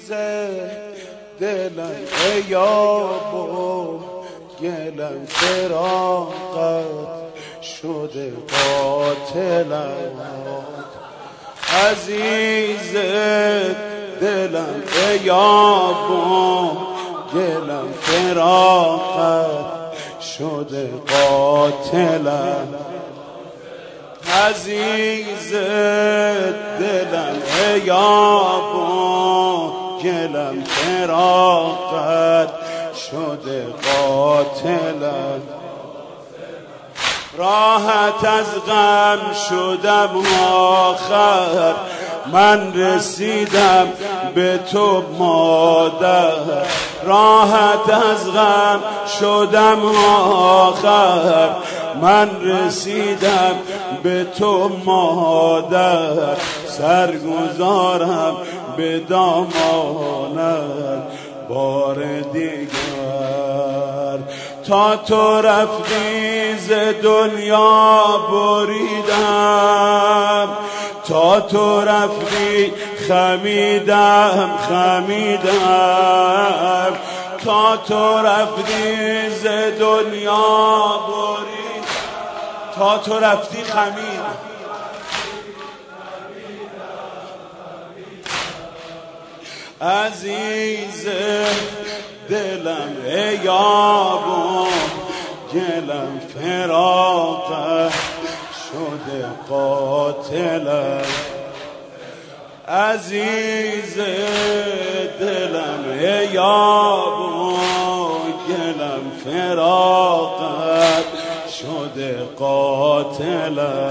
دلم ای یاب و گلم فراقت شده قاتلم عزیز دلم ای یاب و گلم فراقت شده قاتلم عزیز دلم ای یاب و گلم فراقت شده قاتلم راحت از غم شدم آخر من رسیدم به تو مادر راحت از غم شدم آخر من رسیدم به تو مادر سرگذارم به دامانت بار دیگر تا تو رفتی ز دنیا بریدم تا تو رفتی خمیدم تا تو رفتی ز دنیا بریدم تا تو رفتی خمیدم عزیز دلم ای یاب و گلم فراقت شده قاتلم عزیز دلم ای یاب و گلم فراقت شده قاتلم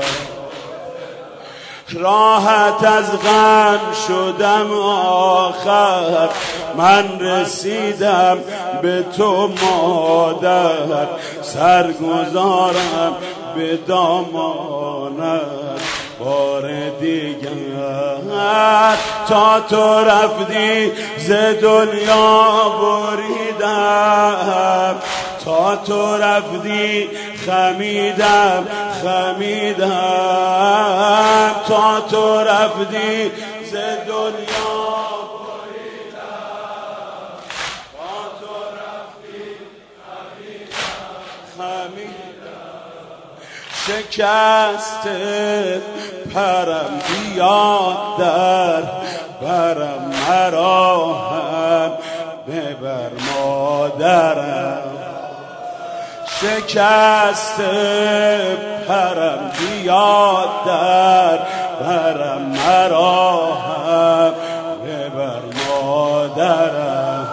راحت از غم شدم آخر من رسیدم به تو مادر سرگذارم به دامانت بار دیگر تا تو رفتی ز دنیا بریدم تا تو رفتی خمیدم تا تو رفتی ز دنیا بریدم تا تو رفتی خمیدم شکست پرم بیاد در برم مرا هم ببر مادرم شکست پرم بیاد در برم مرا هم ببر مادرم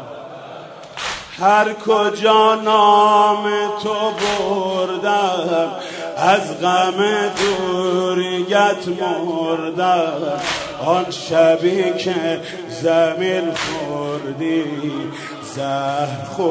هر کجا نام تو بردم از غم دوریت مردم آن شبی که زمین خوردی زهر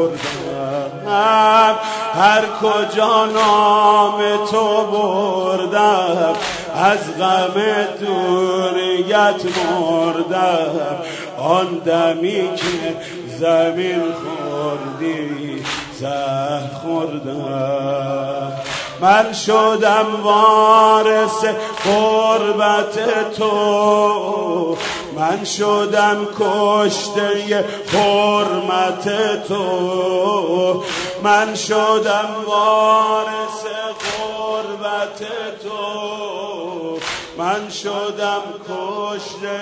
خوردم هر کجا نام تو بردم از غم دوریت مردم آن دمی که زمین خوردی زهر خوردم من شدم وارث غربت تو من شدم کشته حرمت تو من شدم وارث غربت تو من شدم کشته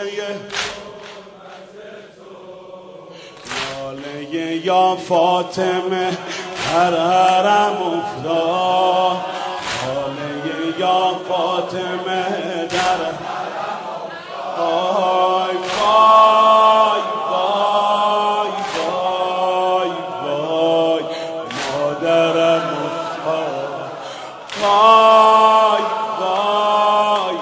ناله یا فاطمه هر حرم افتاد ناله یا فاطمه در حرم افتاد وای وای وای وای مادرم افتاد وای وای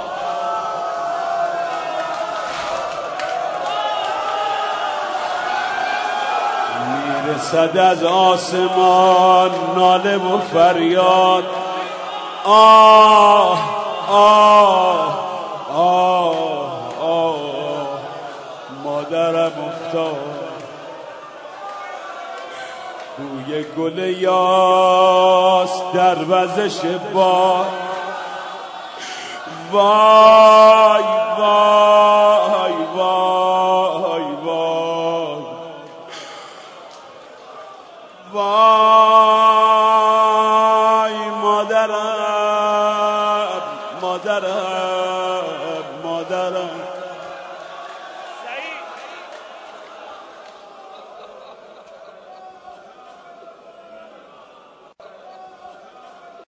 میرسد از آسمان ناله و فریاد آه آه آه آه مادرم افتاد بوی گل یاس در وزش باد وای